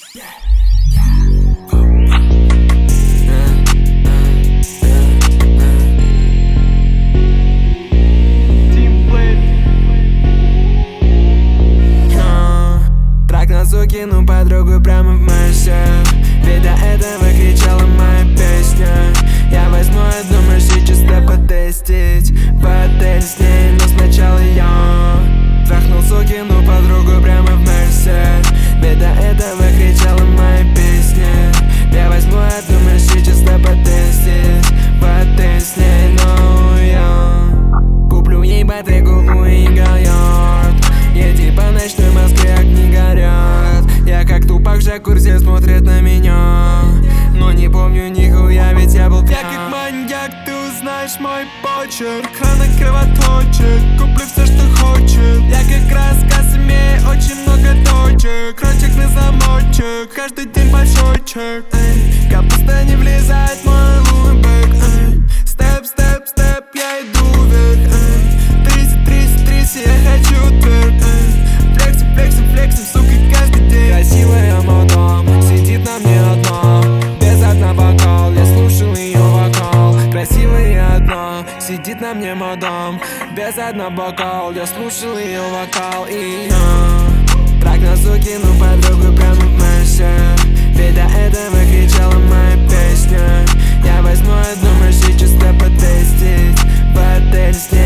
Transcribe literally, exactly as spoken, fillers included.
Кину подругу прямо в Мерсе, ведь до этого кричала моя песня. Я возьму одну Мерси чисто потестить в отель с ней, но сначала я трахнул сукину подругу прямо в Мерсе, ведь до этого кричала моя песня. Я возьму одну Мерси чисто потестить в отель с ней, но я куплю ей ботыку Луи Галлиард. Едем по ночной Москве, огни горят. Я как тупак, Жакурси смотрит на меня, но не помню нихуя, ведь я был пьян. Я как маньяк, ты узнаешь мой почерк. Рано кровоточек, куплю все, что хочет. Я как рассказ, имею очень много точек. Ротик на замочек, каждый день большой чек. Эй, капуста не влезает в мой лунбэк. Степ, степ, степ, я иду вверх. Тридцать, тридцать, тридцать, я хочу тверк. Флексим, флексим, флексим, сука, каждый день. Красивая мадам сидит на мне одна, без одна бокал, я слушал ее вокал. Красивая одна сидит на мне мадам, без одна бокал, я слушал ее вокал. И я трак на сукину подругу прямо в Мерсе, ведь до этого кричала моя песня. Я возьму одну Мерси чисто потестить в отель с ней.